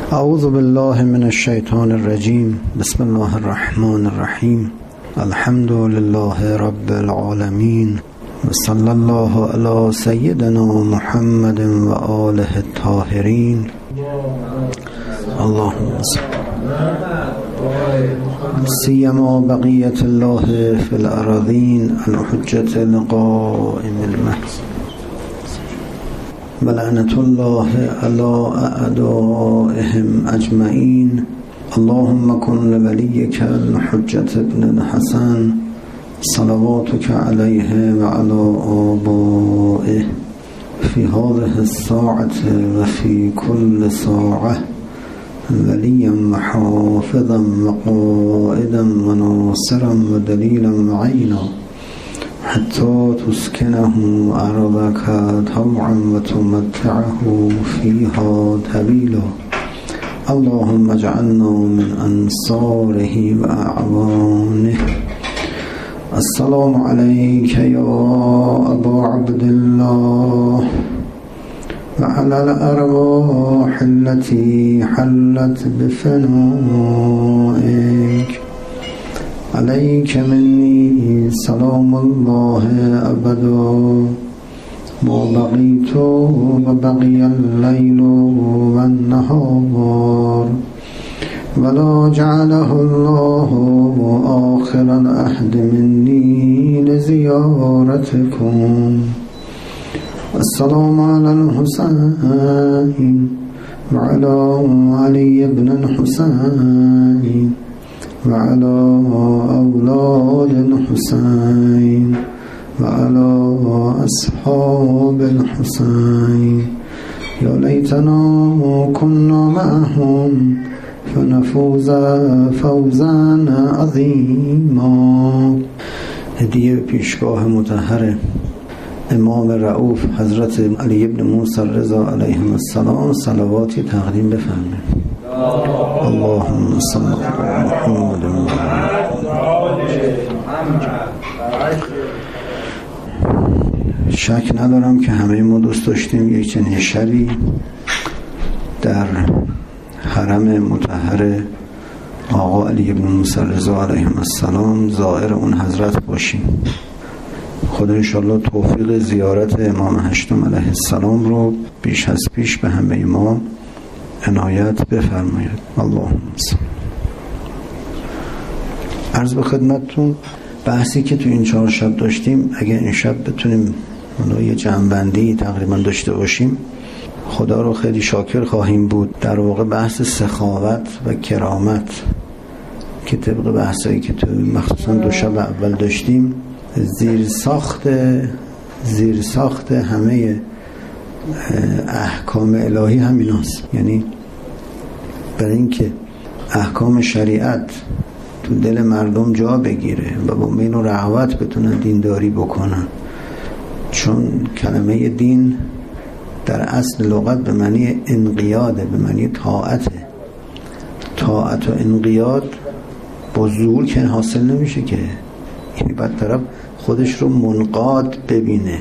اعوذ بالله من الشیطان الرجیم. بسم الله الرحمن الرحیم. الحمد لله رب العالمین و صلی الله علی سیدنا محمد و آله الطاهرین. اللهم صل سیما بقیت الله فی الارضین الحجة القائم المهدی ولعنة الله على أعدائهم أجمعين. اللهم كن لوليك الحجة ابن الحسن صلواتك عليه وعلى آبائه في هذه الساعة وفي كل ساعة وليا وحافظا وقائدا وناصرا ودليلا وعينا حتى تسكنه أرضك طوعا وتمتعه فيها طويلا. اللهم اجعلنا من أنصاره وأعوانه. السلام عليك يا أبا عبد الله وعلى الأرواح التي حلت بفنائك. عليك مني سلام الله أبدا ما بقيت وبقي الليل والنهار ولا جعله الله آخر العهد مني لزيارتكم. السلام على الحسين وعلى علي بن الحسين وعلى أولاد الحسين وعلى أصحاب الحسين. يا ليتنا كنا معهم فنفوز فوزا عظيما. هدیه پیشگاه مطهر امام رؤوف حضرت علی بن موسی رضا علیهم السلام صلواتی تقدیم بفرمایید. اللهم صل علی محمد و شک ندارم که همه ما دوست داشتیم یک چنین شبی در حرم مطهر آقا علی بن موسی رضا علیهم السلام زائر اون حضرت باشیم. خدا انشاءالله توفیق زیارت امام هشتم علیه السلام رو بیش از پیش به همه ما عنایت بفرماید. اللهم صل. عرض به خدمتتون بحثی که تو این 4 شب داشتیم، اگه این شب بتونیم یه جمع‌بندی تقریبا داشته باشیم خدا رو خیلی شاکر خواهیم بود. در واقع بحث سخاوت و کرامت که طبق بحثایی که تو مخصوصا 2 شب اول داشتیم زیر ساخت همه احکام الهی همیناست. یعنی برای اینکه احکام شریعت تو دل مردم جا بگیره و با مین و رغبت بتونن دینداری بکنن، چون کلمه دین در اصل لغت به معنی انقیاده، به معنی طاعت و انقیاد با زور که حاصل نمیشه که. یعنی باید طرف خودش رو منقاد ببینه،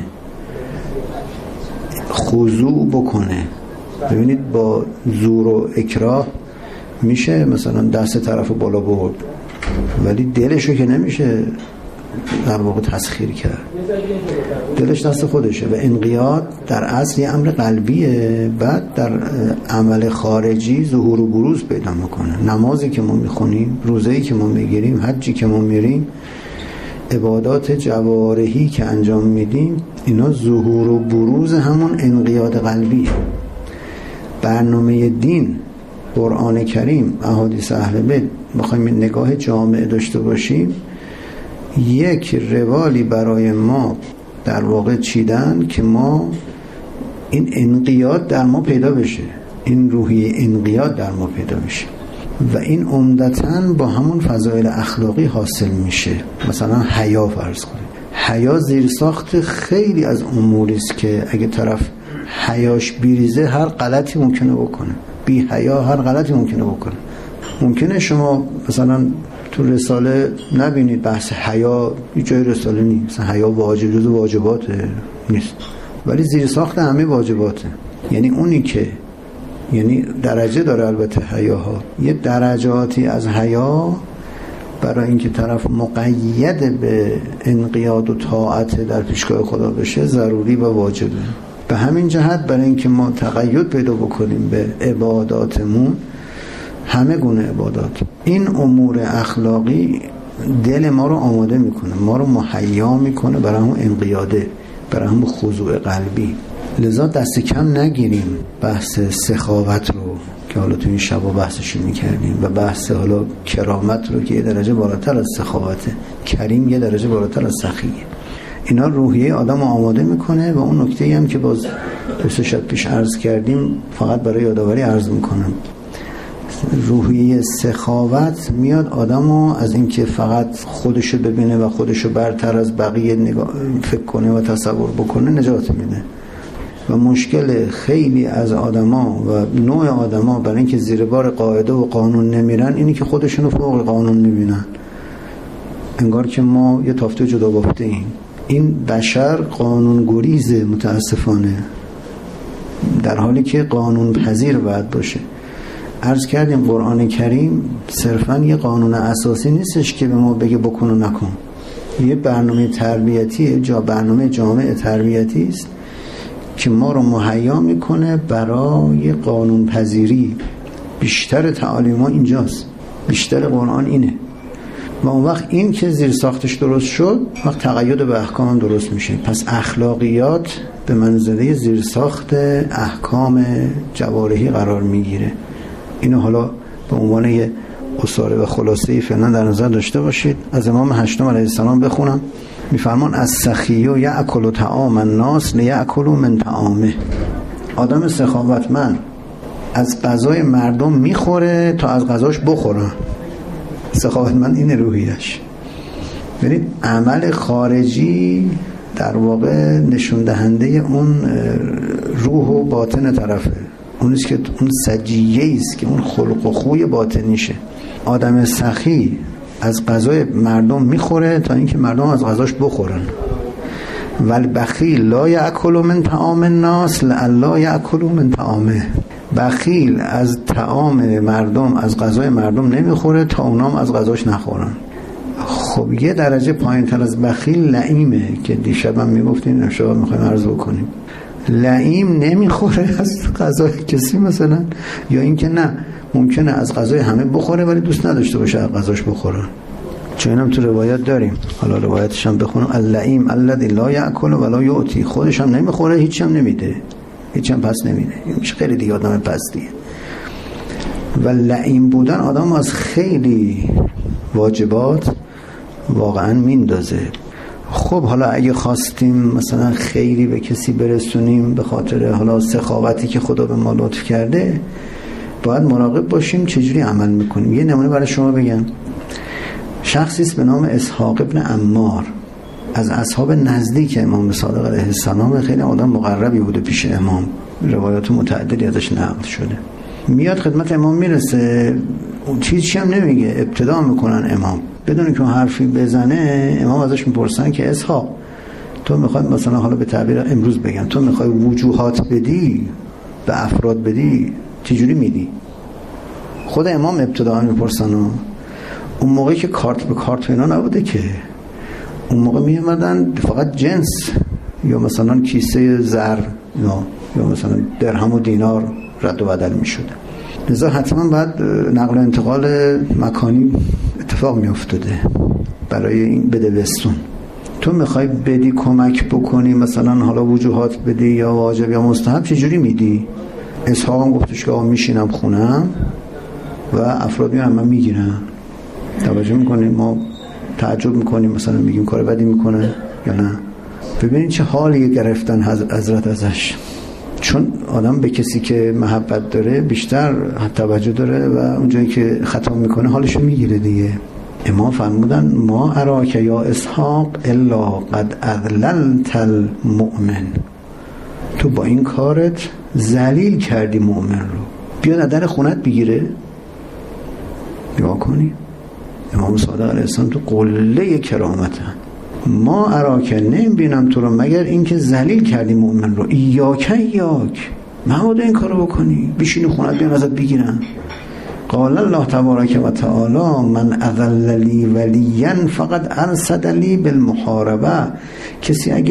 خضوع بکنه. ببینید با زور و اکراه میشه مثلا دست طرف بالا برد، ولی دلشو که نمیشه در واقع تسخیر کرد. دلش دست خودشه. و انقیاد در اصل یه امر قلبیه، بعد در عمل خارجی ظهور و بروز پیدا میکنه. نمازی که ما میخونیم، روزه‌ای که ما میگیریم، حجی که ما میریم، عبادات جوارحی که انجام میدیم، اینا ظهور و بروز همون انقیاد قلبیه. برنامه دین، قرآن کریم، احادیث اهل بیت بخوایم نگاه جامع داشته باشیم، یک روالی برای ما در واقع چیدن که ما این انقیاد در ما پیدا بشه، این روحیه انقیاد در ما پیدا بشه و این عمدتاً با همون فضایل اخلاقی حاصل میشه. مثلا حیا فرض کنید. حیا زیر ساخت خیلی از اموری است که اگه طرف حیاش بیریزه هر غلطی ممکنه بکنه. بی حیا هر غلطی ممکنه بکنه. ممکنه شما مثلا تو رساله نبینید بحث حیا هیچ جای رساله نیست، مثلا حیا واجب جزو واجبات نیست، ولی زیر ساخت همه واجباته. یعنی اونی که یعنی درجه داره البته حیاها، یه درجاتی از حیا برای اینکه طرف مقید به انقیاد و طاعت در پیشگاه خدا بشه ضروری و واجبه. به همین جهت برای اینکه ما تقید پیدا بکنیم به عباداتمون، همه گونه عبادات، این امور اخلاقی دل ما رو آماده میکنه، ما رو مهیا میکنه برای همون انقیاده، برای همون خضوع قلبی. لذا دست کم نگیریم بحث سخاوت رو که حالا تو این شبا بحثش میکردیم و بحث حالا کرامت رو که یه درجه بالاتر از سخاوته، کریم یه درجه بالاتر از سخیه. اینا روحیه آدم رو آماده میکنه. و اون نکته‌ای هم که باز 2 شب پیش عرض کردیم، فقط برای یادآوری عرض میکنم، روحیه سخاوت میاد آدمو از اینکه فقط خودشو ببینه و خودشو برتر از بقیه فکر کنه و تصور بکنه نجات میده. و مشکل خیلی از آدما و نوع آدما برای اینکه زیر بار قاعده و قانون نمیرن اینی که خودشونو فوق قانون میبینن، انگار که ما یه تافته جدا بافته ایم. این بشر قانون گریزه متاسفانه، در حالی که قانون پذیر باید باشه. عرض کردیم قرآن کریم صرفاً یه قانون اساسی نیستش که به ما بگه بکن و نکن، یه برنامه تربیتی، برنامه جامع تربیتی است که ما رو مهیا میکنه برای قانون پذیری. بیشتر تعالیم ها اینجاست، بیشتر قرآن اینه. و اون وقت این که زیر ساختش درست شد، وقت تقید به احکام درست میشه. پس اخلاقیات به منزله زیر ساخت احکام جوارحی قرار میگیره. اینو حالا به عنوان یه اصاره و خلاصه‌ای فعلا در نظر داشته باشید. از امام هشتم علیه السلام بخونم. میفرمان از سخیو یأکل طعام الناس لیأکلوا من طعامه. آدم سخاوتمند از غذای مردم میخوره تا از غذاش بخورن. سخاوتمند این روحیش. ببینید عمل خارجی در واقع نشون دهنده اون روح و باطن طرفه، اونیست که اون سجیه است که اون خلق و خوی باطنیشه. آدم سخی از غذای مردم میخوره تا اینکه مردم از غذاش بخورن. ولی بخیل لا یأکل من طعام الناس لئلا یأکلوا من طعامه. بخیل از طعام مردم، از غذای مردم نمیخوره تا اونام از غذاش نخورن. خب یه درجه پایین تر از بخیل لعیمه که دیشب هم میگفتیم، امشب میخوایم عرض بکنیم. لعیم نمیخوره از غذای کسی مثلا، یا اینکه نه ممکنه از غذای همه بخوره ولی دوست نداشته باشه از غذاش بخوره. چون اینم تو روایت داریم، حالا روایتش هم بخونم. اللعیم الذی لا یأکل ولا یعطی. خودش هم نمیخوره، هیچ هم نمیده، هیچ هم پس نمیده. این میشه خیلی دیگه آدم پستیه. و لعیم بودن آدم از خیلی واجبات واقعا میندازه. خب حالا اگه خواستیم مثلا خیری به کسی برسونیم به خاطر حالا سخاوتی که خدا به ما لطف کرده، باید مراقب باشیم چجوری عمل میکنیم. یه نمونه برای شما بگم. شخصی است به نام اسحاق ابن عمار، از اصحاب نزدیک امام صادق علیه السلام، خیلی آدم مقربی بوده پیش امام، روایات متعددی ازش نقل شده. میاد خدمت امام میرسه، چیزی هم نمیگه، ابتدا میکنن امام بدون که حرفی بزنه. امام ازش میپرسن که اسحاق تو میخوای مثلا، حالا به تعبیر امروز بگم، تو میخوای وجوهات بدی به افراد بدی، چجوری میدی؟ خود امام ابتدا میپرسن. اون موقعی که کارت به کارت اینا نبوده که، اون موقع میامدن فقط جنس یا مثلا کیسه زر یا مثلا درهم و دینار رد و بدل میشد. لذا حتما بعد نقل و انتقال مکانی اتفاق میافتاده برای این بدوستون. تو میخوای بدی، کمک بکنی، مثلا حالا وجوهات بدی یا واجب یا مستحب، چجوری میدی؟ اسحاق هم گفتش که میشینم خونم و افراد میان من میگیرن. توجه میکنیم، ما تعجب میکنیم مثلا میگیم کار بدی میکنه یا نه. ببینید چه حالی گرفتن حضرت ازش. چون آدم به کسی که محبت داره بیشتر توجه داره و اونجایی که خطا میکنه حالشو میگیره دیگه. امام فرمودن ما اراک یا اسحاق الا قد اذللت المؤمن. تو با این کارت ذلیل کردی مؤمن رو. بیا در خونت بگیره، بیا کنی. امام صادق علیه السلام تو قله کرامتن. ما اراک، نمیبینم تو رو مگر اینکه ذلیل کردی مؤمن رو. ایاک مبادا این کارو بکنی، بشینی خونت بیان ازت بگیرن. قال الله تبارک و تعالی من اذل لی ولیا فقد ارصد لی بالمحاربه. کسی اگه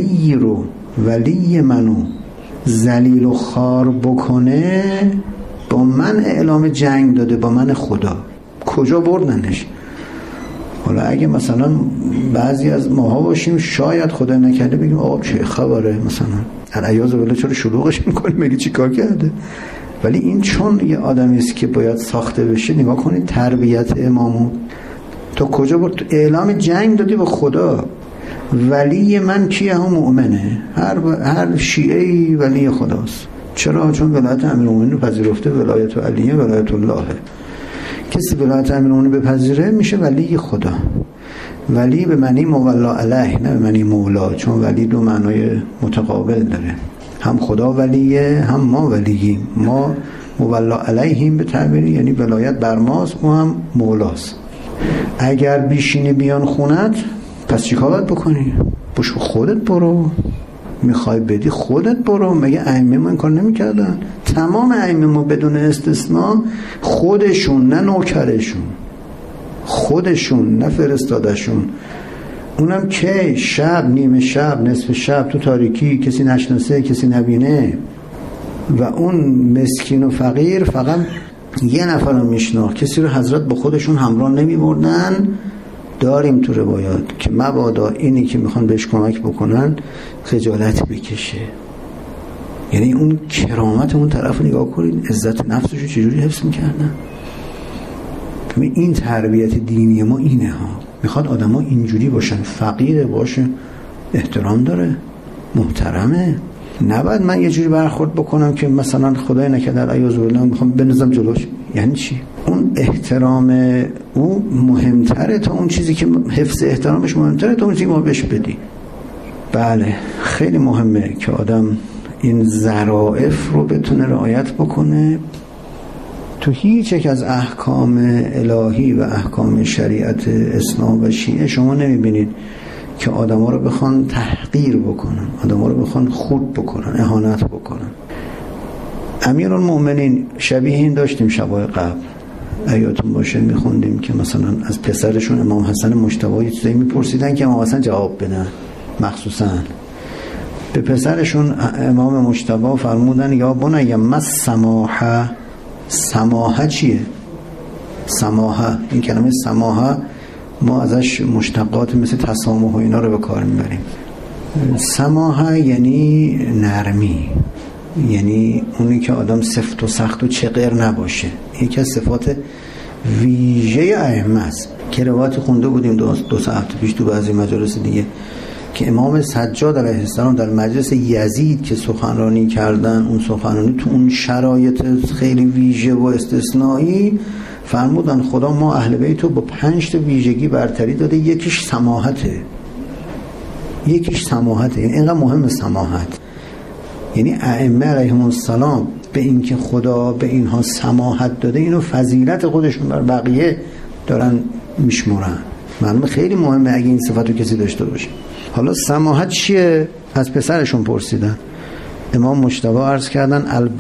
ولی منو ذلیل و خوار بکنه با من اعلام جنگ داده، با من خدا. کجا بردنش؟ حالا اگه مثلا بعضی از ماها باشیم شاید خدا نکرده بگیم آقا چه خبره، مثلا العیاذ بالله چرا شلوغش میکنی، میگی چی کار کرده؟ ولی این چون یه آدمی است که باید ساخته بشه. نگاه کنید تربیت امامو تا کجا برد. اعلام جنگ دادی به خدا. ولی من کیه؟ هم مؤمنه. هر شیعه‌ای ولی خداست. چرا؟ چون ولایت امیرالمومنین رو پذیرفته. ولایت علیه ولایت الله. کسی ولایت امیرالمومنین بپذیره میشه ولی خدا. ولی به معنی مولا علیه، نه به معنی مولا، چون ولی دو معنای متقابل داره. هم خدا ولیه، هم ما ولییم. ما مولا علیهیم به تعبیری، یعنی ولایت بر ماست، او هم مولاست. اگر بیشینی بیان خونت، پس چی کار باید بکنی؟ بشو خودت برو. میخوای بدی خودت برو. مگه ائمه ما این کار نمیکردن؟ تمام ائمه ما بدون استثناء خودشون، نه نوکرشون، خودشون، نه فرستادشون، اونم که شب، نیمه شب، نصف شب، تو تاریکی، کسی نشناسه، کسی نبینه، و اون مسکین و فقیر فقط یه نفر رو میشناخت. کسی رو حضرت با خودشون همراه نمی بردن. داریم تو روایات که مبادا اینی که میخوان بهش کمک بکنن خجالت بکشه. یعنی اون کرامت اون طرف نگاه کنید، عزت نفسش رو چجوری حفظ میکردن. این تربیت دینی ما اینه ها. میخواد آدم ها اینجوری باشن. فقیره باشه، احترام داره، محترمه. نباید من یه جوری برخورد بکنم که مثلا خدای نکرده العیاذ بالله میخوام بنزم جلوش. یعنی چی؟ اون احترام او مهمتره تا اون چیزی که حفظ احترامش مهمتره تا اون چیزی که ما بهش بدی. بله خیلی مهمه که آدم این ظرافت رو بتونه رعایت بکنه. تو هیچ یک از احکام الهی و احکام شریعت اسلام و شیعه شما نمیبینید که آدما رو بخوان تحقیر بکنن، آدما رو بخوان خرد بکنن، اهانت بکنن. امیرالمومنین شبیه این داشتیم شبای قبل، ایاتون باشه میخوندیم که مثلا از پسرشون امام حسن مجتبی چیزایی میپرسیدن که امام حسن جواب بدن. مخصوصا به پسرشون امام مجتبی فرمودن یا بنی ما السماحه. سماحه چیه؟ سماحه، این کلمه سماحه ما ازش مشتقات مثل تسامح و اینا رو به کار میبریم. سماحه یعنی نرمی، یعنی اونی که آدم سفت و سخت و چغر نباشه. یکی از صفات ویژه ائمه است که روایت خونده بودیم دو ساعت پیش تو بعضی مجالس دیگه که امام سجاد علیه السلام در مجلس یزید که سخنرانی کردن، اون سخنرانی تو اون شرایط خیلی ویژه و استثنایی فرمودن خدا ما اهل بیت رو با 5 تا ویژگی برتری داده. یکیش سماحته. یعنی اینقدر مهم سماحت. یعنی ائمه علیهم السلام به این که خدا به اینها سماحت داده، اینو فضیلت خودشون بر بقیه دارن میشمرن. معلومه خیلی مهمه اگه این صفت رو کسی داشته باشه. حالا سماحت چیه؟ از پسرشون پرسیدن. امام مجتبی عرض کردن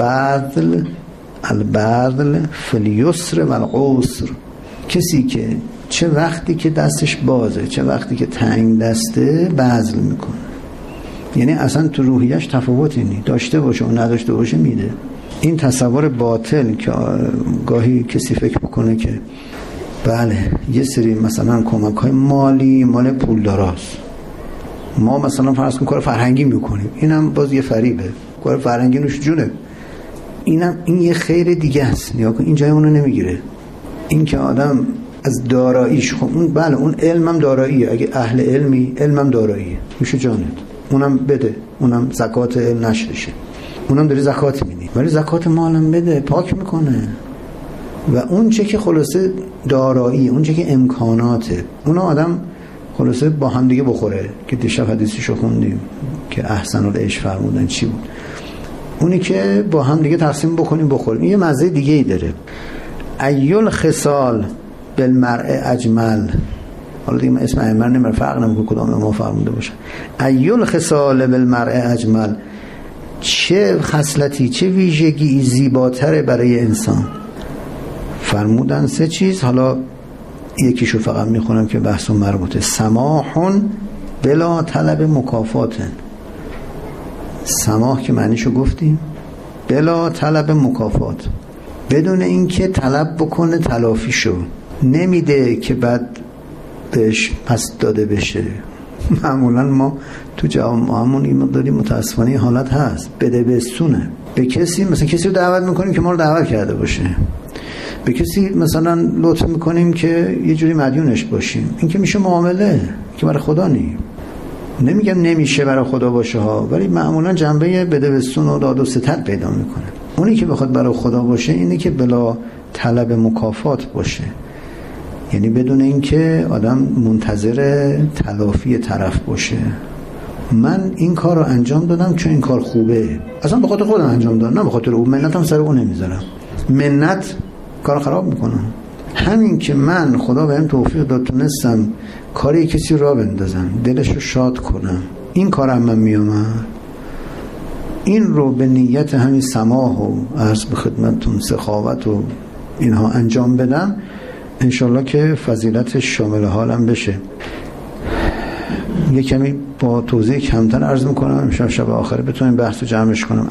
البذل فی الیسر و العسر. کسی که چه وقتی که دستش بازه چه وقتی که تنگ دسته بذل میکنه. یعنی اصلا تو روحیش تفاوتی نیست، داشته باشه و نداشته باشه میده. این تصور باطل که گاهی کسی فکر بکنه که بله یه سری مثلا کمک‌های مالی مال پولداراست، ما مثلا فرض کن کار فرهنگی میکنیم، اینم باز یه فریبه، کار فرهنگی نوش جونه، این یه خیر دیگه است. نگاه کن این جای اونو نمیگیره. این که آدم از داراییش، خب اون بله اون علمم داراییه، اگه اهل علمی علمم داراییه میشه جانت، اونم بده، اونم زکات علم نشرشه، اونم داری زکات میدی، ولی زکات مالم بده، پاک میکنه. و اون چه که خلاصه دارایی، اون چه که امکاناته، اون آدم خلاصه با هم دیگه بخوره که دیشب حدیثشو خوندیم که احسن العیش فرمودن چی بود، اونی که با هم دیگه تقسیم بکنیم بخوریم. این یه مزه دیگه ای داره. ایل خصال بالمرء اجمل. حالا دیگه من اسم ائمه نمیبرم، فرق نمیکنه کدام امام فرموده باشه. ایل خصال بالمرء اجمل. چه خصلتی، چه ویژگی زیباتره برای انسان؟ فرمودن 3 چیز. حالا یکیشو فقط میخونم که بحث مربوطه. سماحون بلا طلب مکافاتن. سماح که معنیشو گفتیم، بلا طلب مکافات، بدون اینکه طلب بکنه تلافیشو. نمیده که بعد بهش پس داده بشه. معمولا ما تو جامعه‌مون این مقداری متاسفانه حالت هست، بده بستونه. به کسی مثلا کسی رو دعوت میکنیم که ما رو دعوت کرده باشه، به کسی مثلا لطف میکنیم که یه جوری مدیونش باشیم. این که میشه معامله که برای خدا نمیگم نمیشه برای خدا باشه ها، ولی معمولا جنبه بده بستون و داد و ستد پیدا میکنه. اونی که بخواد برای خدا باشه اینه که بلا طلب مکافات باشه، یعنی بدون اینکه آدم منتظر تلافی طرف باشه. من این کار رو انجام دادم چون این کار خوبه، اصلا به خاطر خودم انجام دادم، نه به خاطر اون. منتم سر اون نمیذارم، منت کار خراب میکنم. همین که من خدا بهم توفیق داد تونستم کاری کسی را بندازم، دلش رو شاد کنم، این کارم من میامد، این رو به نیت همین سماح و عرض به خدمتتون سخاوت و اینها انجام بدم، انشالله که فضیلت شامل حالم بشه. یه کمی با توضیح کمتر عرض میکنم امشب شب آخره بتونیم بحث رو جمعش کنم.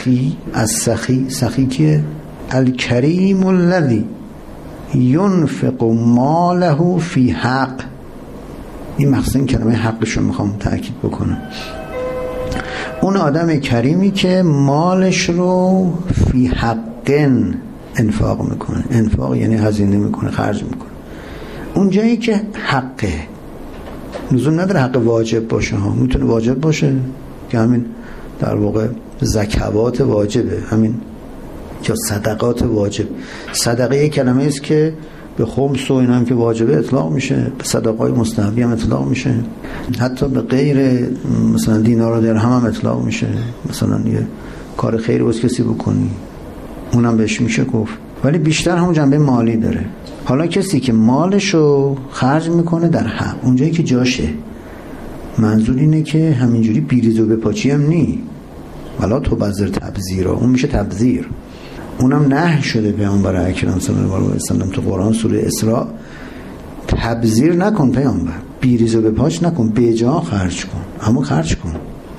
سخی کیه؟ الکریم الذی ينفق ماله فی حق. این مقصد این کلمه حقش رو میخوام تأکید بکنم. اون آدم کریمی که مالش رو فی حقن انفاق میکنه. انفاق یعنی هزینه میکنه، خرج میکنه اون جایی که حقه. لزوم نداره حق واجب باشه ها، میتونه واجب باشه که همین در واقع زکوات واجبه، همین یا صدقات واجب. صدقه یک کلمه است که به خمس و اینا هم که واجبه اطلاق میشه، به صدقات مستحبی هم اطلاق میشه، حتی به غیر مثلا دینار و درهم هم اطلاق میشه. مثلا یه کار خیری واسه کسی بکنی اونم بهش میشه گفت، ولی بیشتر همون جنبه مالی داره. حالا کسی که مالشو خرج میکنه در حق، اونجایی که جاشه. منظور اینه که همینجوری بیریز و بپاچی هم نی، ولا تو بذر تبذیر، اون میشه تبذیر. اونم نهی شده پیامبر اکرم صلی الله علیه و سلم تو قرآن سوره اسراء. تبذیر نکن پیامبر، بیریز و بپاچ نکن، به جا خرج کن، اما خرج کن،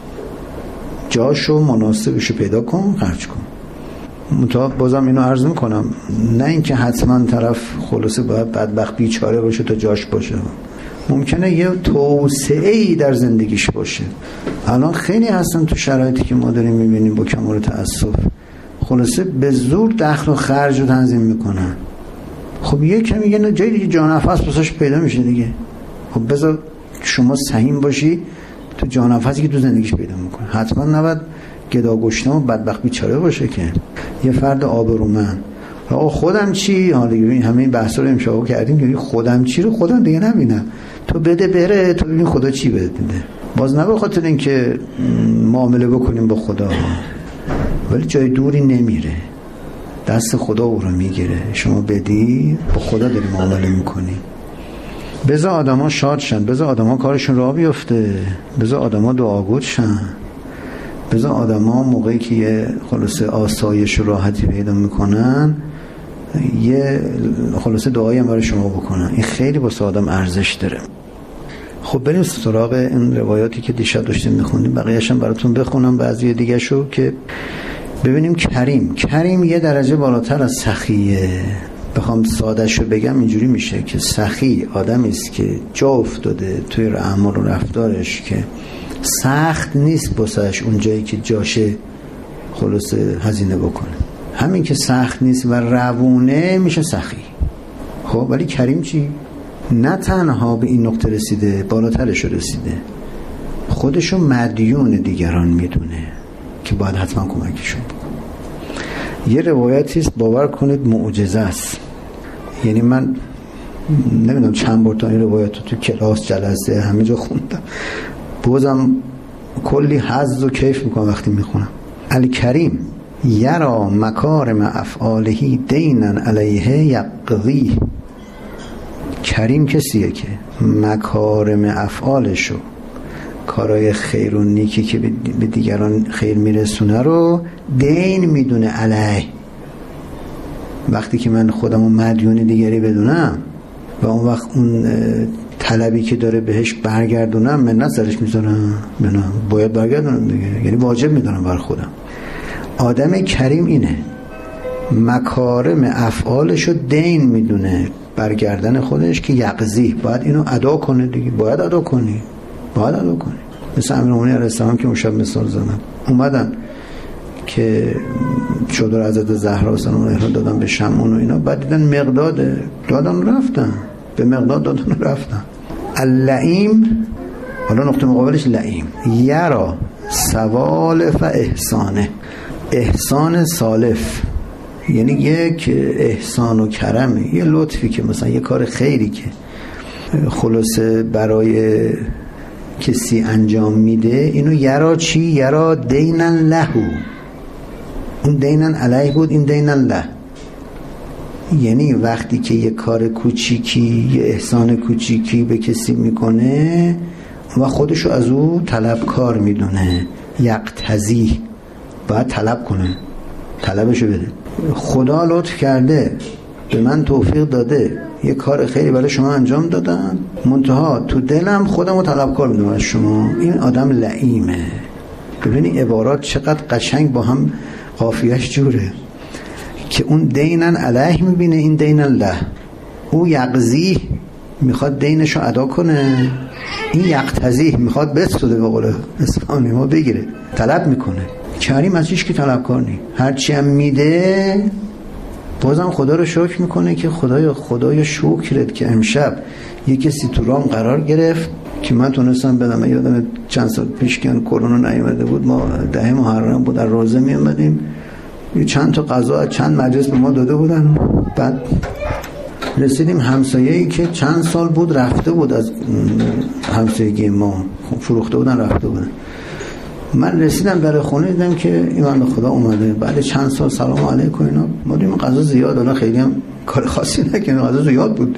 جاشو مناسبشو پیدا کن، خرج کن. بازم اینو عرض میکنم، نه اینکه حتما طرف خلاصه باید بدبخت بیچاره باشه تا جاش باشه. ممکنه یه توسعه‌ای در زندگیش باشه. الان خیلی هستن تو شرایطی که ما داریم میبینیم با کمال تأسف، خلاصه به زور دخل و خرج رو تنظیم میکنن. خب یه کمی یه جایی دیگه جانفس بساش پیدا میشه دیگه. خب بذار شما سهیم باشی تو جانفسی که تو زندگیش پیدا میکنه. حتما نباید گداگشتم و بدبخت بیچاره باشه که یه فرد آبرومند. آقا خودم چی؟ حالا این همه این بحثا رو امشب کردیم که خودم چی رو خودم دیگه نبینم، تو بده بره، تو ببین خدا چی بده. باز نه به خاطر اینکه معامله بکنیم با خدا، ولی جای دوری نمیره، دست خدا او رو میگیره. شما بدی با خدا داری معامله میکنی. بذار آدما شاد شن، بذار آدما کارشون راه بیفته، بذار آدما دعاگوش شن، بذار آدما موقعی که یه خلاصه آسایش و راحتی پیدا میکنن یه خلاصه دعایی هم برای شما بکنن. این خیلی واسه آدم ارزش داره. خب بریم سراغ این روایاتی که دیشب داشتیم میخوندیم، بقیه‌اش هم براتون بخونم بعضی دیگه شو که ببینیم. کریم یه درجه بالاتر از سخیه. بخوام ساده‌شو بگم اینجوری میشه که سخی آدمی است که جا افتاده توی اعمال و رفتارش که سخت نیست باسش اون جایی که جاشه خلاصه هزینه بکنه. همین که سخت نیست و روونه میشه سخی. خب ولی کریم چی؟ نه تنها به این نقطه رسیده، بالاترش رسیده، خودشو مدیون دیگران میدونه که باید حتما کمکشون بکنه. یه روایتی است باور کنید معجزه است. یعنی من نمیدونم چند بار تا این روایت رو تو کلاس جلسه همه جا خوندم، بازم کلی حظ و کیف میکنم وقتی میخونم. الکریم یرا مکارم افعالهی دینا علیه یقضی. کریم کسیه که مکارم افعالشو، کارهای خیر و نیکی که به دیگران خیر میرسونه رو دین میدونه علیه. وقتی که من خودمو مدیون دیگری بدونم و اون وقت اون طلبی که داره بهش برگردونم، منت سرش میذارم، باید برگردونم دیگه، یعنی واجب میدونم بر خودم. آدم کریم اینه، مکارم افعالشو دین میدونه برگردن خودش که یقضی باید اینو ادا کنه دیگه، باید ادا کنی. مثل امیرالمومنین علیه السلام که اون شب مثال زدم، اومدن که چادر حضرت زهرا سلام علیها دادن به شمعون و اینا، بعد دیدن مقداد دادن رفتن، به مقداد دادن رفتن. اللئیم، حالا نقطه مقابلش لئیم، یرا سوالف احسانه، احسان سالف یعنی یک احسان و کرمه، یه لطفی که مثلا یه کار خیری که خلاصه برای کسی انجام میده، اینو یرا چی؟ یرا دینن لهو، اون دینن علیه بود، این دینن له. یعنی وقتی که یه کار کوچیکی، یه احسان کوچیکی به کسی میکنه و خودشو از او طلبکار میدونه، یقتضی باید طلب کنه، طلبشو بده. خدا لطف کرده به من توفیق داده یه کار خیلی برای شما انجام دادم، منتها تو دلم خودمو طلبکار میدونم از شما، این آدم لئیمه. ببینی عبارات چقدر قشنگ با هم قافیه‌اش جوره که اون دینن علیه میبینه، این دینن له. او یقضی میخواد دینشو ادا کنه، این یقتضی میخواد بستوده به قول اسپانی ما بگیره، طلب میکنه. کریم از هیچ کی طلبکار نی، هرچی هم میده بازم خدا رو شکر میکنه که خدایا شکرت که امشب یه کسی تو رام قرار گرفت که من تونستم بدم. من یادم چند سال پیش که کرونا نیومده بود، ما 10 محرم بود در روزه می اومدیم، چند تا غذا چند مجلس به ما داده بودن. بعد رسیدیم همسایه‌ای که چند سال بود رفته بود از همسایگی ما، فروخته بودن رفته بودن. من رسیدم در خونه دیدم که ایمان به خدا اومده بعد چند سال سلام علیکم اینا. ما دیدیم غذا زیاد، حالا خیلی هم کار خاصی نکردیم، غذا زیاد بود.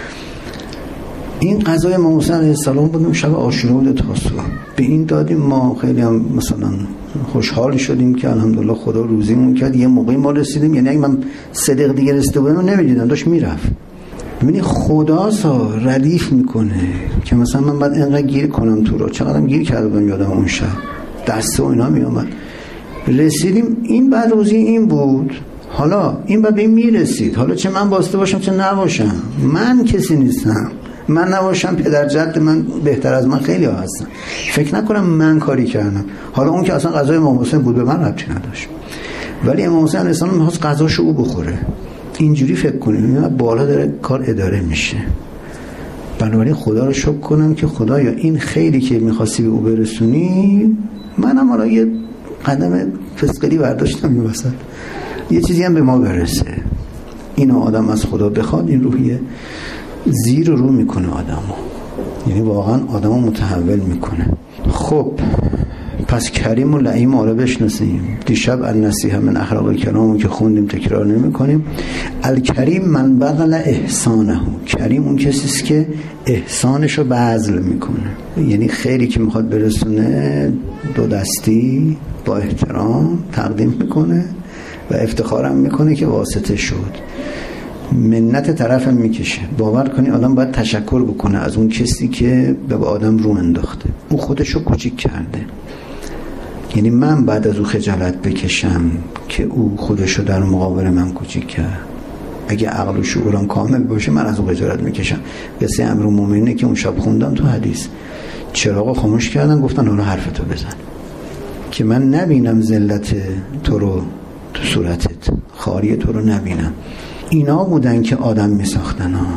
این غذای امام حسین علیه السلام بود، شب عاشورا بود تاسوعا، به این دادیم. ما خیلی هم مثلا خوشحال شدیم که الحمدلله خدا روزیمون کرد. یه موقعی ما رسیدیم، یعنی اگه من 3 دقیقه دیگه رسیده بودم نمیدیدم، داشت میرفت. ببینی خدا ردیف میکنه که مثلا من بعد اینقدر گیر کنم تو رو، چقدرم گیر کرده بودم یادم اون شب دسته و اینا می آمد. رسیدیم این بعد روزی این بود، حالا این بعد به این میرسید، حالا چه من باسته باشم چه نباشم، من کسی نیستم، من نباشم پدر جد من بهتر از من خیلی ها هستن، فکر نکنم من کاری کردم. حالا اون که اصلا غذای امام حسین بود به من ربطی نداشت، ولی امام حسین علیه السلام می‌خواست غذاشو او بخوره. اینجوری فکر کنیم بالا داره کار اداره میشه. بنابراین خدا رو شکر کنم که خدایا این خیری که می‌خواستی به او برسونی، منم حالا یه قدم فسقلی برداشتم این وسط، یه چیزی هم به ما برسه. اینو آدم از خدا بخواد، این روحیه زیر رو میکنه آدمو، یعنی واقعا آدمو متحول میکنه. خب پس کریم و لئیم رو بشناسیم. دیشب النصیحه من اخلاق الکرام که خوندیم تکرار نمی کنیم. الکریم من بذل احسانه، کریم اون کسیست که احسانشو بذل میکنه، یعنی خیری که میخواد برسونه دو دستی با احترام تقدیم میکنه و افتخارم میکنه که واسطه شد، منت طرفم میکشه. باور کنی آدم باید تشکر بکنه از اون کسی که به آدم رو انداخته، او خودشو کوچیک کرده. یعنی من بعد از او خجالت بکشم که او خودشو در مقابل من کوچیک کرد. اگه عقل و شعورم کامل باشه من از او خجالت میکشم. قصه امیرالمومنینه که اون شب خوندم تو حدیث، چراغو خاموش کردن گفتن حالا حرفتو بزن که من نبینم ذلت تو رو تو صورتت، خاری تو رو نبینم. اینا بودن که آدم میساختن ها.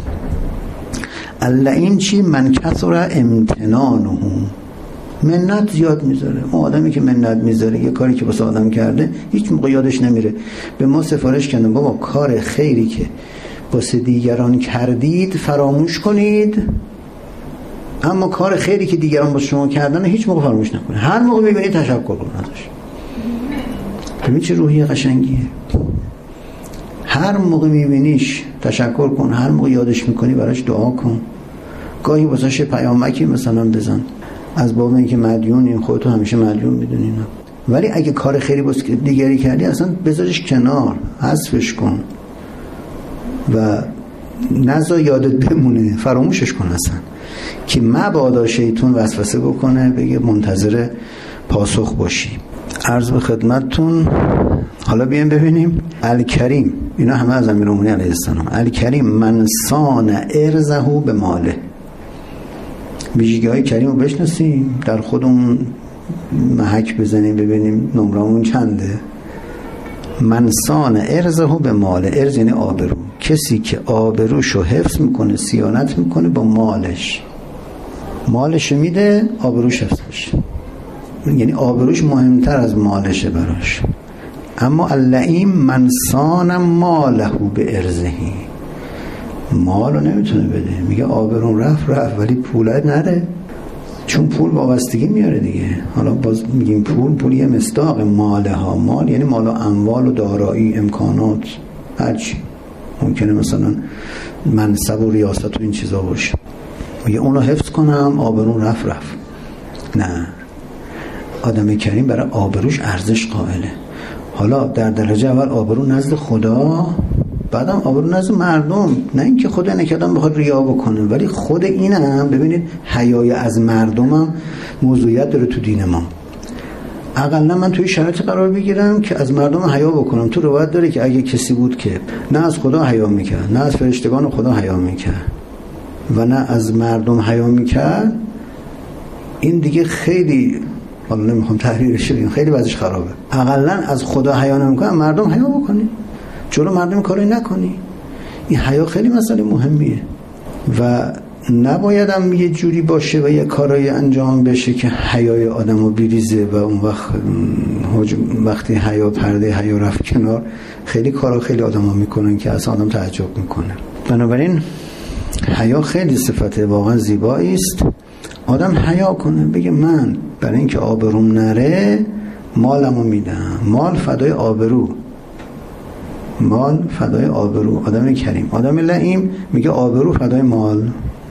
اللعین چی؟ من کثر امتنانه، منت زیاد میذاره. اون آدمی که منت میذاره یه کاری که واسه آدم کرده هیچ موقع یادش نمیره. به ما سفارش کردن بابا کار خیری که واسه دیگران کردید فراموش کنید، اما کار خیری که دیگران واسه شما کردن هیچ موقع فراموش نکنید. هر موقع میبینید تشکر کن ازش. ببین چه روحیه قشنگیه. هر موقع میبینیش تشکر کن، هر موقع یادش میکنی براش دعا کن، گاهی واسه پیامکی مثلا بزن. از باب اینکه مدیونیم، خودتو همیشه مدیون میدونی. ولی اگه کار خیری باز دیگری کردی اصلا بذارش کنار، حذفش کن و نذار یادت بمونه، فراموشش کن اصلا، که مبادا شیطان وسوسه بکنه بگه منتظر پاسخ باشی. عرض به خدمتتون. حالا بیایم ببینیم الکریم، اینا همه از امیرالمومنین علیه السلام. الکریم من صان ارزه به ماله. ویژگی های کریم رو بشناسیم، در خودمون محک بزنیم ببینیم نمرمون چنده. من صان ارزه به ماله. ارز یعنی آبرو. کسی که آبروشو حفظ میکنه، صیانت میکنه با مالش، مالشو میده، آبروش حفظ میشه. یعنی آبروش مهمتر از مالشه براش. اما اللئیم من صان ماله به ارزهی. مالو نمیتونه بده، میگه آبرون رفت ولی پولت نره، چون پول وابستگی میاره دیگه. حالا باز میگیم پول یه مصداق ماله ها. مال یعنی مال و اموال و دارایی، امکانات، هرچی. ممکنه مثلا منصب و ریاست و این چیزا باشه، میگه اونو حفظ کنم، آبرون رفت. نه، آدم کریم برای آبروش ارزش قائله. حالا در درجه اول آبرو نزد خدا، بعدم آبرو نزد مردم. نه اینکه خدا نکردم بخواد ریا بکنه، ولی خود اینم ببینید حیای از مردمم موضوعیت داره تو دین ما. اقلا من توی شرایط قرار بگیرم که از مردم حیا بکنم. تو روایت داره که اگه کسی بود که نه از خدا حیا میکرد، نه از فرشتگان خدا حیا میکرد و نه از مردم حیا میکرد، این دیگه خیلی، حالا نمیخوام تحریرش بگم، خیلی وضعش خرابه. اقلا از خدا حیا نمیکنه، مردم حیا بکنی، جلو مردم کاری نکنی. این حیا خیلی مسئله مهمیه و نبایدم یه جوری باشه و یه کارایی انجام بشه که حیای آدمو بریزه و اون وقتی حیا، پرده حیا رفت کنار، خیلی کارا خیلی آدما میکنن که اصلا آدم تعجب میکنه. بنابراین حیا خیلی صفت واقعا زیبایی است. آدم حیا کنه، بگه من برای اینکه آبروم نره مالمو میدم. مال فدای آبرو، مال فدای آبرو. آدم کریم. آدم لئیم میگه آبرو فدای مال.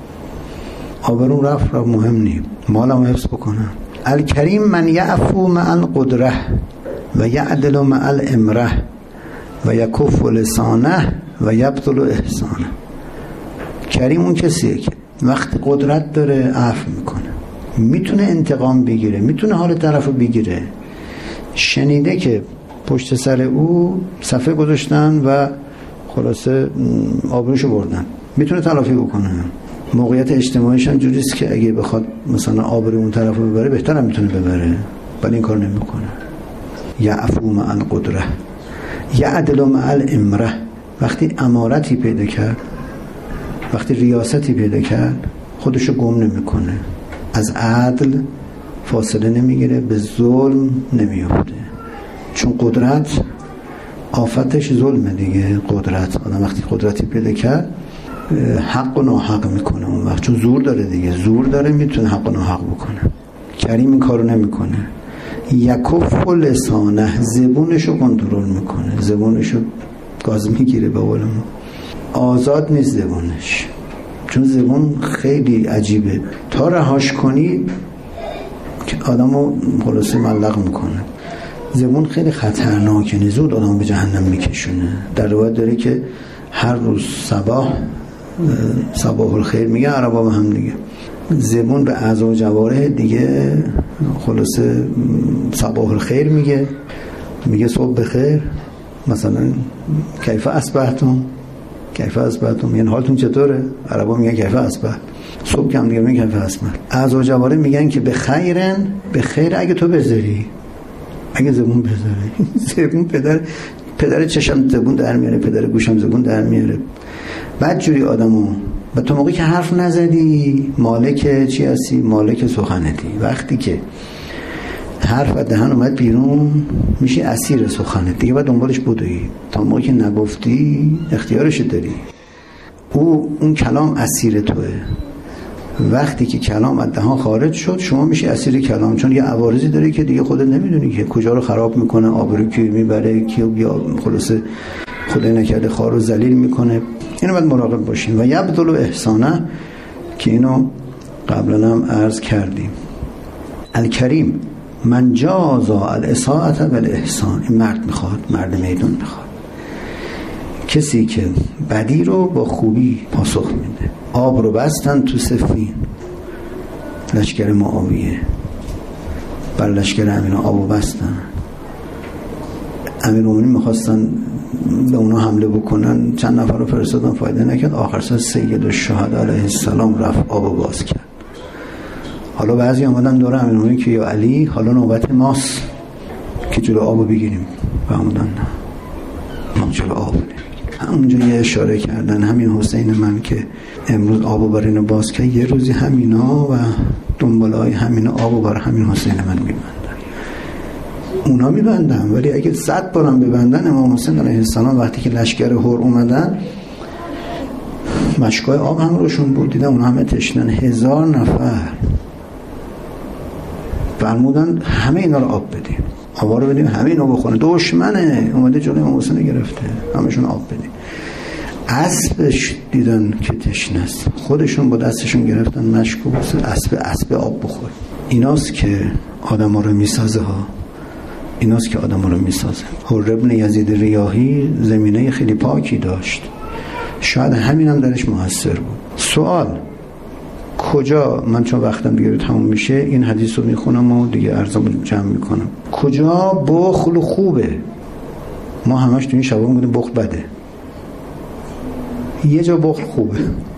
آبرو رفت مهم نیم، مالمو حفظ بکنم. الکریم من یعفو مع القدره و یعدل مع الامره و یکف لسانه و یبطل احسانه. کریم اون کسیه که وقتی قدرت داره عفو میکنه، میتونه انتقام بگیره، میتونه حال طرفو بگیره. شنیده که پشت سر او صفحه گذاشتن و خلاصه آبروشو بردن، میتونه تلافی بکنه. موقعیت اجتماعیش هم جوریست که اگه بخواد مثلا آبرو اون طرفو ببره، بهتر هم میتونه ببره، ولی این کار نمیکنه. یعفو مع القدره یعدل مع الامره. وقتی امارتی پیدا کرد، وقتی ریاستی پیدا کرد، خودشو گم نمیکنه، از عدل فاصله نمیگیره، به ظلم نمیفته. چون قدرت آفتش ظلمه دیگه. قدرت، آدم وقتی قدرتی پیدا کرد حق و ناحق میکنه اون وقت، چون زور داره دیگه، زور داره، میتونه حق و ناحق بکنه. کریم این کارو نمیکنه. یکف لسانه، زبونشو کنترل میکنه، زبونشو گاز میگیره به قول ما. آزاد نیست زبونش، چون زبون خیلی عجیبه، تا رهاش کنی آدمو خلاصه ملق میکنه. زبون خیلی خطرناکه، زود آدم به جهنم میکشونه. در روایت داره که هر روز صباح الخیر میگه عربا به هم دیگه، زبون به اعضا و جوارح دیگه خلاصه صباح الخیر میگه صبح بخیر، مثلا کیف اصبحتم یعنی حالتون چطوره؟ عربا میگن کیف اصبحت. صبح که هم دیگه میگن کیف اصبحت. اعضا و جوارح میگن که به خیر اگه تو بذاری، اگه زبون بذاری. زبون پدر چشم زبون در میاره، پدر گوشم زبون در میاره. بعد جوری آدمو و تو موقعی که حرف نزدی مالک چی هستی؟ مالک سخنتی. وقتی که حرف از دهن اومد بیرون میشه اسیر سخنت دیگه، بعد دنبالش بدوی. تا موقعی که نگفتی اختیارش داری، اون کلام اسیر توه. وقتی که کلام از دهان خارج شد شما میشه اسیر کلام، چون یه عوارضی داره که دیگه خودت نمیدونی که کجا رو خراب میکنه، آبرو کی میبره، کیو بیا خلاصه خدای نکرده خار رو ذلیل میکنه. اینو باید مراقب باشیم. و یبذل احسانه که اینو قبلا هم عرض کردیم. الکریم من جازا الاساءة والاحسان. این مرد میخواد، مرد میدون میخواد، کسی که بدی رو با خوبی پاسخ میده. آب رو بستن تو سفین، لشکر معاویه بر لشکر امین آب بستن. امیرالمومنین میخواستن به اونا حمله بکنن، چند نفر رو فرستادن، فایده نکرد. آخر سر سید الشهدا علیه السلام رفت آب باز کرد. حالا بعضی آمدن دور امیرالمومنین که یا علی حالا نوبت ماست که جلو آب بگیریم. و آمدن نه، ما جلو آب نمیگیریم. همونجا یه اشاره کردن همین حسین من که امروز آب بر اینو باز کرد، یه روزی همینا و دنبالای همینا آب بر همین حسین من میبندن. اونا میبندن، ولی اگه 100 بارم ببندن، امام حسین علیه السلام وقتی که لشکر هور اومدن مشکای آب هم روشون بود، دیدن اونا همه تشنن، 1000 نفر فرمودن همه اینا رو آب بدیم، آب رو بدیم، همه اینا بخورن. دشمنه اومده جلوی امام حسین گرفته، همشون آب بدیم. اسبش دیدن که تشنه است، خودشون با دستشون گرفتن مشکو اسب آب بخور. ایناست که آدم ها رو میسازه ها، ایناست که آدم ها رو میسازه. حر ابن یزید ریاحی زمینه خیلی پاکی داشت، شاید همین هم درش موثر بود. سوال کجا، من چون وقتم دیگه تموم میشه این حدیث رو میخونم و دیگه عرضمو جمع میکنم، کجا بخل خوبه؟ ما همش تو این شبا میگیم بخل بده، یه جا بخل خوبه.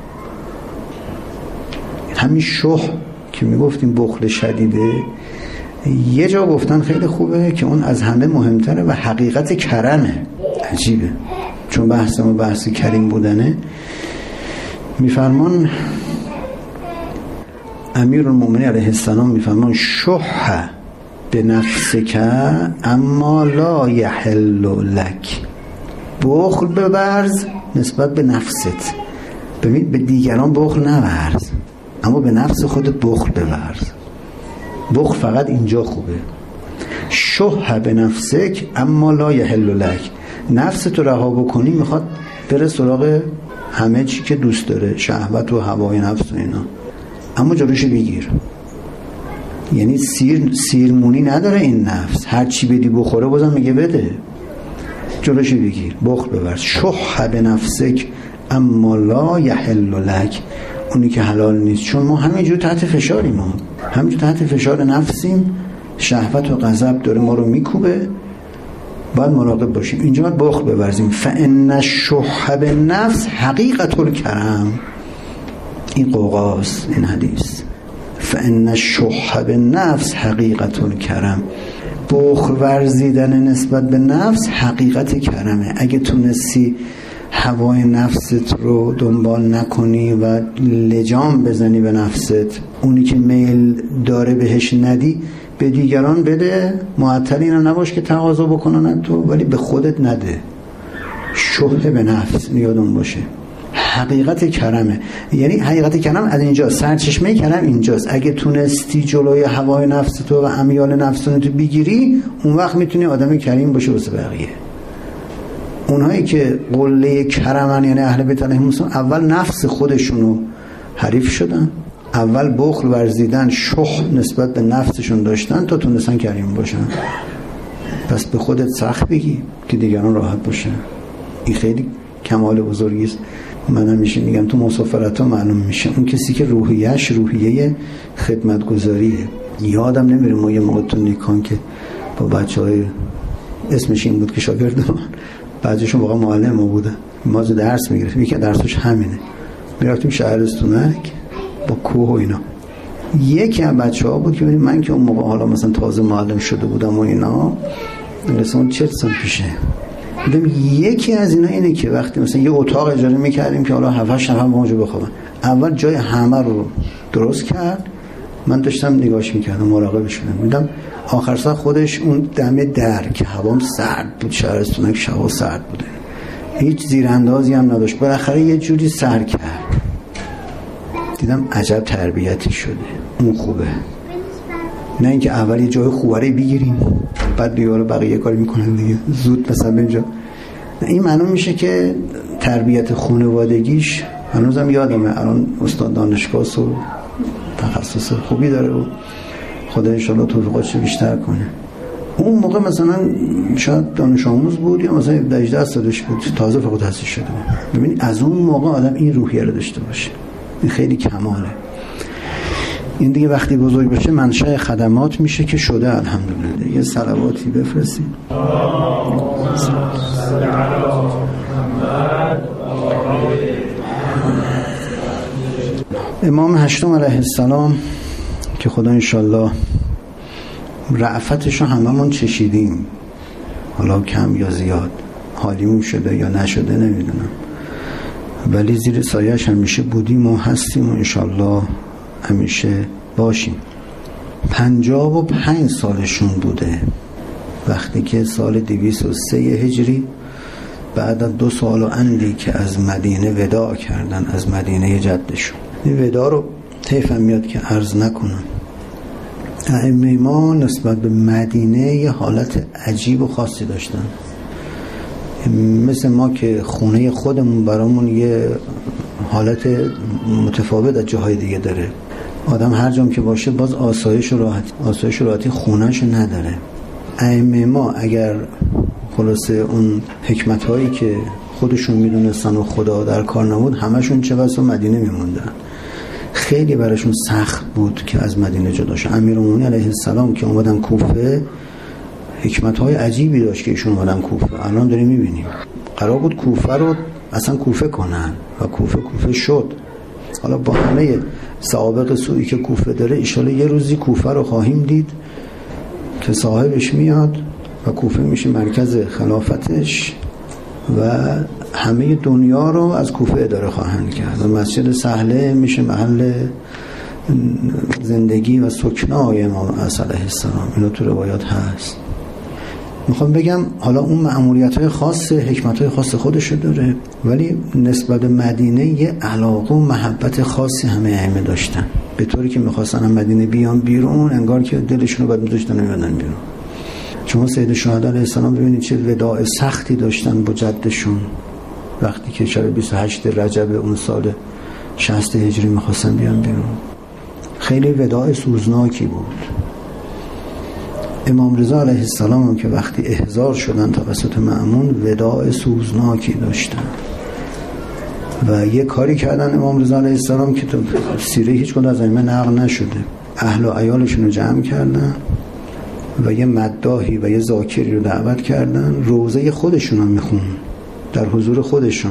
همین شح که میگفتیم بخل شدیده، یه جا گفتن خیلی خوبه که اون از همه مهمتره و حقیقت کرمه. عجیبه، چون بحث کریم بودنه. میفرمان امیرالمومنین علیه السلام میفرمان شح به نفسک اما لا یحل لک، بخل بورز نسبت به نفست. ببین به دیگران بخل نورز، اما به نفس خودت بخل بورز. بخل فقط اینجا خوبه. شح به نفسک اما لا یحل لک، نفست رو رها بکنی میخواد بره سراغ همه چی که دوست داره، شهوت و هوای نفس و اینا، اما جلوش بگیر. یعنی سیرمونی نداره این نفس، هر چی بدی بخوره بازم میگه بده، جلوش بگیر، بخل ببرز. شح به نفسک اما لا یحل لک، اونی که حلال نیست. چون ما همینجور تحت فشاریم، ما همینجور تحت فشار نفسیم، شهوت و غضب داره ما رو میکوبه، باید مراقب باشیم. اینجا باید بخل بورزیم. فان الشح بالنفس حقیقت الکرم، این قوقاست این حدیث. فان الشح بالنفس حقیقت الکرم، بخل ورزیدن نسبت به نفس حقیقت کرمه. اگه تونستی هوای نفست رو دنبال نکنی و لجام بزنی به نفست، اونی که میل داره بهش ندی، به دیگران بده، معطل اینا نباش که تقاضا بکنن تو، ولی به خودت نده. شح به نفس یادم باشه، حقیقت کرمه. یعنی حقیقت کرم از اینجا، سرچشمه کرم اینجاست. اگه تونستی جلوی هوای نفس تو و امیال نفس تو بگیری، اون وقت میتونی آدم کریم باشه واسه بقیه. اونهایی که قله کرمن، یعنی اهل بیت علیهم السلام، اول نفس خودشونو حریف شدن، اول بخل ورزیدن، شح نسبت به نفسشون داشتن تا تونستن کریم باشن. پس به خودت سخت بگی که دیگران راحت باشن. این خیلی کمال بزرگی است. من همیشه میگم تو مسافرت ها معلوم میشه اون کسی که روحیه‌اش روحیه خدمتگزاریه. یادم نمیره ما یه موقع تو نیکان که با بچهای اسمش این بود که شاگردان، بعضیشون واقعا معلم ما بودن، ما از درس میگرفتیم، یکی درسش همینه، میرفتیم شهرستونک با کوه و اینا. یکی از بچه‌ها بود که من که اون موقع حالا مثلا تازه معلم شده بودم و اینا، مثلا 40 سال پیشه، دیدم یکی از اینا اینه که وقتی مثلا یه اتاق اجاره میکردیم که حالا 7-8 نفر اونجا بخوابن، اول جای همه رو درست کرد، من داشتم نگاهش میکردم، مراقبش شدم، دیدم آخر سر خودش اون دم در که هوام سرد بود، شهرستونک شبا سرد بوده، هیچ زیراندازی هم نداشت، بالاخره یه جوری سر کرد. دیدم عجب تربیتی شده، اون خوبه. نه اینکه اول یه جای خوبره بگیریم بعد دیگه بقیه کاری میکنن دیگه زود مثلا اینجا. این معلوم میشه که تربیت خانوادگیش، هنوزم یادمه الان استاد دانشگاه و تخصص خوبی داره و خدا انشالله توفیقاتش بیشتر کنه. اون موقع مثلا شاید دانش آموز بود یا مثلا 18 سالش بود، تازه فقط تحصیل شده بود. ببینید از اون موقع آدم این روحیه رو داشته باشه، این خیلی کماله. این دیگه وقتی بزرگ بشه منشأ خدمات میشه که شده الحمدلله. یه صلواتی بفرستید. امام هشتم علیه السلام که خدا انشالله رأفتش رو هممون چشیدیم، حالا کم یا زیاد، حالیمون شده یا نشده نمیدونم، ولی زیر سایه‌اش همیشه بودیم و هستیم و انشالله همیشه باشیم. 55 سالشون بوده وقتی که سال 203 هجری بعد از 2 سال و اندی که از مدینه وداع کردن، از مدینه جدشون. این وداع رو طیفم میاد که عرض نکنم. ائمه ما نسبت به مدینه یه حالت عجیب و خاصی داشتن. مثل ما که خونه خودمون برامون یه حالت متفاوت از جاهای دیگه داره. آدم هر جام که باشه باز آسایش و راحتی خونه‌ش نداره. ائمه ما اگر خلاصه اون حکمت‌هایی که خودشون میدونستن و خدا در کار نبود، همشون چه بسا مدینه میموندن. خیلی براشون سخت بود که از مدینه جدا شن. امیرالمومنین علیه السلام که اومدن کوفه، حکمت‌های عجیبی داشت که ایشون اومدن کوفه. الان داریم میبینیم قرار بود کوفه رو اصلا کوفه کنن و کوفه شد. حالا با همه سوابق سوئی که کوفه داره انشالله یه روزی کوفه رو خواهیم دید که صاحبش میاد و کوفه میشه مرکز خلافتش و همه دنیا رو از کوفه اداره خواهند کرد و مسجد سهله میشه محل زندگی و سکنای امام علیه السلام. اینو تو روایات هست. میخوام بگم حالا اون مأموریت‌های خاص، حکمت‌های خاص خودش داره، ولی نسبت به مدینه یه علاقه و محبت خاصی همه ائمه داشتن، به طوری که می‌خواستن از مدینه بیان بیرون انگار که دلشون رو بعد می‌ذاشتن نمیادن بیرون. شما سید الشهدا علیه السلام ببینید چه وداع سختی داشتن با جدشون وقتی که شب 28 رجب اون سال 60 هجری می‌خواستن بیان بیرون. خیلی وداع سوزناکی بود. امام رضا علیه السلام هم که وقتی احضار شدن توسط مأمون وداع سوزناکی داشتن و یه کاری کردن امام رضا علیه السلام که تو سیره هیچ کدوم از ائمه نقل نشده. اهل و عیالشون رو جمع کردن و یه مداحی و یه ذاکری رو دعوت کردن، روزه خودشون رو میخون در حضور خودشون،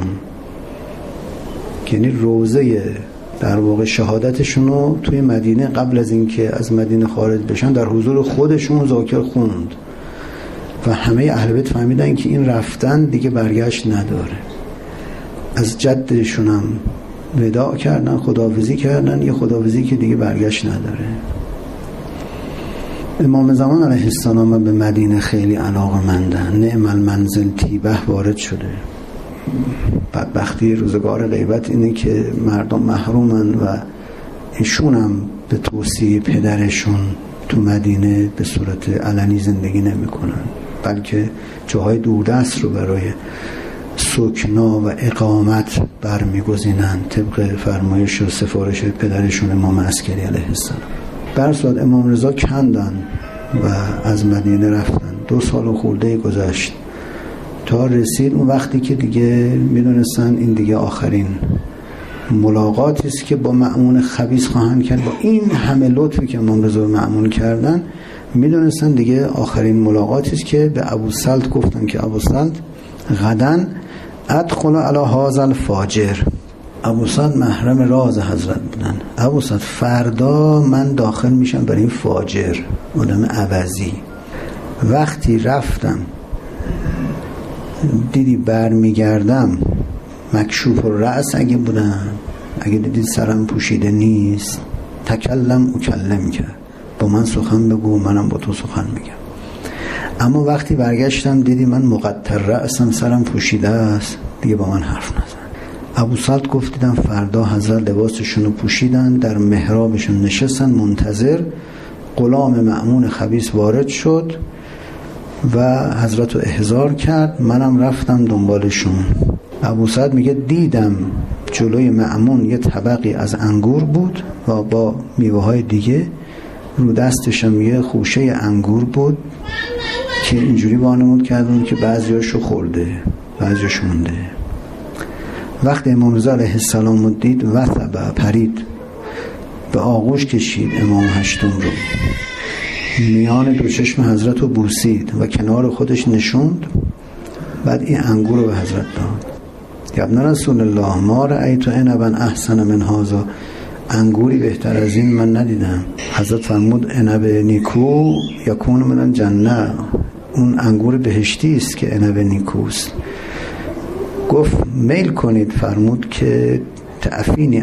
یعنی روزه در واقع شهادتشون رو توی مدینه قبل از اینکه از مدینه خارج بشن در حضور خودشون ذاکر خوند و همه اهل بیت فهمیدن که این رفتن دیگه برگشت نداره. از جدشون هم وداع کردن، خداحافظی کردن، یه خداحافظی که دیگه برگشت نداره. امام زمان علیه السلام به مدینه خیلی علاقه‌مندن. نعم المنزل تیبه وارد شده. بدبختی روزگار غیبت اینه که مردم محرومن و ایشون هم به توصیه پدرشون تو مدینه به صورت علنی زندگی نمی کنن، بلکه جاهای دوردست رو برای سکنا و اقامت برمیگزینن طبق فرمایش و سفارش پدرشون امام عسکری علیه السلام. برصورت امام رضا کندن و از مدینه رفتن. 2 سال و خورده گذشت تا رسید اون وقتی که دیگه میدونستن این دیگه آخرین ملاقاتی است که با مأمون خبیث خواهند کرد. با این همه لطفی که امام رضا مأمون کردن میدونستن دیگه آخرین ملاقاتی است که به ابوسلط گفتن که ابوسلط غداً ادخل علی هذا الفاجر. ابوسلط محرم راز حضرت بودن. ابوسلط فردا من داخل میشم برای این فاجر، آدم عوضی. وقتی رفتم دیدی برمیگردم مکشوف الرأس اگه بودم، اگه دیدید سرم پوشیده نیست، تکلم اکلم کرد، با من سخن بگو منم با تو سخن میگم. اما وقتی برگشتم دیدی من مقطر رأسم، سرم پوشیده است، دیگه با من حرف نزن. ابوسلط گفت دیدم فردا حضرت لباسشون رو پوشیدن، در محرابشون نشستن منتظر. غلام مأمون خبیث وارد شد و حضرت رو احضار کرد، منم رفتم دنبالشون. ابوسعد میگه دیدم جلوی مأمون یه طبقی از انگور بود و با میوه های دیگه رو دستشم یه خوشه انگور بود که اینجوری وانمود کردن که بعضیاشو خورده بعضیاش مونده. وقتی امام رضا علیه السلام رو دید وثب پرید، به آغوش کشید امام هشتم رو، میان دو چشم حضرت رو بوسید و کنار خودش نشوند. بعد این انگور رو به حضرت داد. یا ابن رسول الله ما رأیت عنبا احسن من هذا، انگوری بهتر از این من ندیدم. حضرت فرمود عنب نیکو یکون من الجنه، اون انگور بهشتی است که عنب نیکوست. گفت میل کنید، فرمود که تعفینی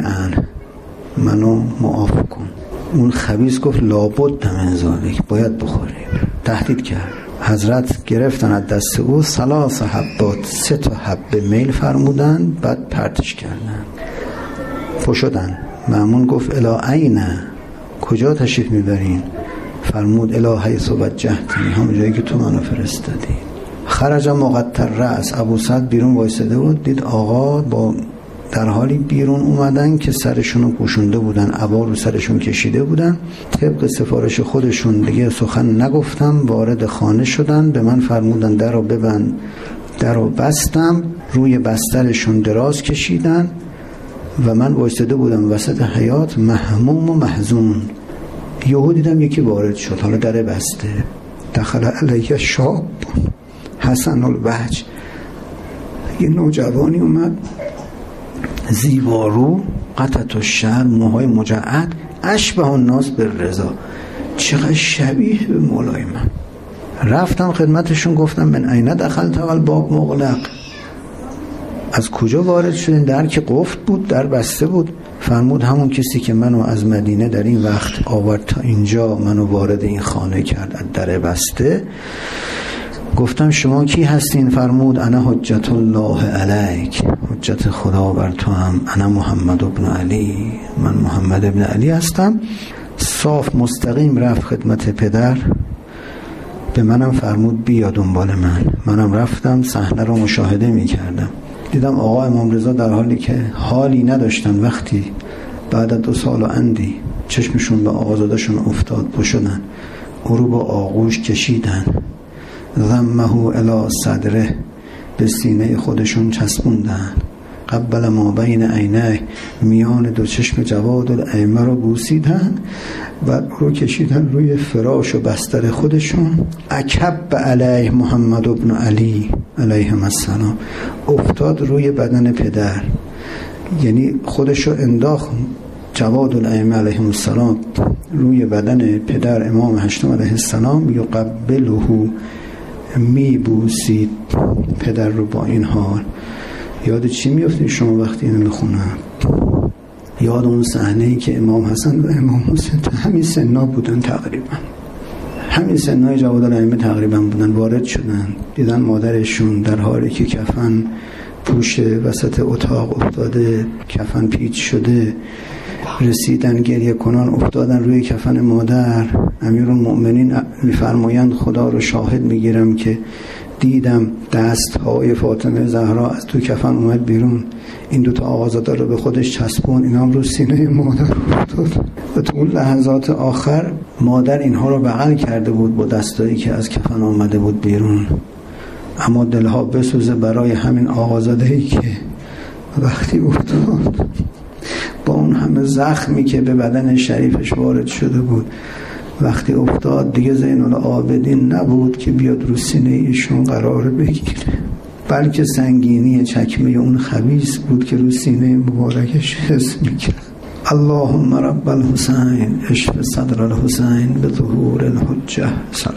منو معاف کن. اون خبیث گفت لابد من ذالک، باید بخوریم. تهدید کرد. حضرت گرفتن از دست او 3 حبات، 3 حبه میل فرمودن، بعد پرتش کردن، پشدن. مأمون گفت الی این، کجا تشریف میبرین؟ فرمود الی حیث وجهتنی، همون جایی که تو منو فرستادی. خرج مقطر رأس، ابو سعد بیرون وایساده بود، دید آقا با در حالی بیرون اومدن که سرشون رو پوشونده بودن، عبا رو سرشون کشیده بودن. طبق سفارش خودشون دیگه سخن نگفتم، وارد خانه شدن. به من فرمودن در رو ببند. در رو بستم، روی بسترشون دراز کشیدن و من وایساده بودم وسط حیاط مهموم و محزون. یهو دیدم یکی وارد شد، حالا در بسته. دخل علیه شاب حسن الوجه، یه نوجوانی اومد زیبارو، قطعت الشعر، موهای مجعد، اشبه الناس بالرضا، چقدر شبیه به مولای من. رفتم خدمتشون، گفتم من عین دخلت والباب مغلق، از کجا وارد شدین؟ در که قفل بود، در بسته بود. فرمود همون کسی که منو از مدینه در این وقت آورد تا اینجا، منو وارد این خانه کرد از در بسته. گفتم شما کی هستین؟ فرمود انا حجت الله علیک، حجت خدا بر تو هم. انا محمد ابن علی، من محمد ابن علی هستم. صاف مستقیم رفت خدمت پدر، به منم فرمود بیا دنبال من. منم رفتم، صحنه رو مشاهده می کردم. دیدم آقا امام رضا در حالی که حالی نداشتن، وقتی بعد از 2 سال و اندی چشمشون به آقازادشون افتاد، پشدن، او رو با آغوش کشیدن، ضمه الی صدره، به سینه خودشون چسبوندن، قبل ما بین عینه، میان 2 چشم جواد الائمه رو بوسیدن، بعد رو کشیدن روی فراش و بستر خودشون. اکب علیه محمد ابن علی علیهم السلام، افتاد روی بدن پدر، یعنی خودشو انداخت جواد الائمه علیهم السلام روی بدن پدر امام هشتم علیه السلام. یقبله، می بوسید پدر رو. با این حال یاد چی میافتید شما وقتی اینو میخونم؟ یاد اون صحنه‌ای که امام حسن و امام حسین همین سنا بودن، تقریبا همین سنای جواد الائمه تقریبا بودن. وارد شدن، دیدن مادرشون در حالی که کفن پوش وسط اتاق افتاده، کفن پیچ شده. رسیدن گریه کنان، افتادن روی کفن مادر. امیرالمؤمنین میفرمایند خدا رو شاهد میگیرم که دیدم دستهای فاطمه زهرا از تو کفن اومد بیرون، این 2 آقازاده رو به خودش چسبون، اینا هم رو سینه مادر افتاد. و تو اون لحظات آخر مادر اینها رو بغل کرده بود با دستایی که از کفن آمده بود بیرون. اما دلها بسوزه برای همین آقازاده‌ای که وقتی افتاد با اون همه زخمی که به بدن شریفش وارد شده بود، وقتی افتاد دیگه زین العابدین نبود که بیاد رو سینه ایشون قرار بگیره، بلکه سنگینی چکمه اون خبیث بود که رو سینه مبارکش حس میکرد. اللهم رب الحسین اشف صدر الحسین به ظهور الحجه.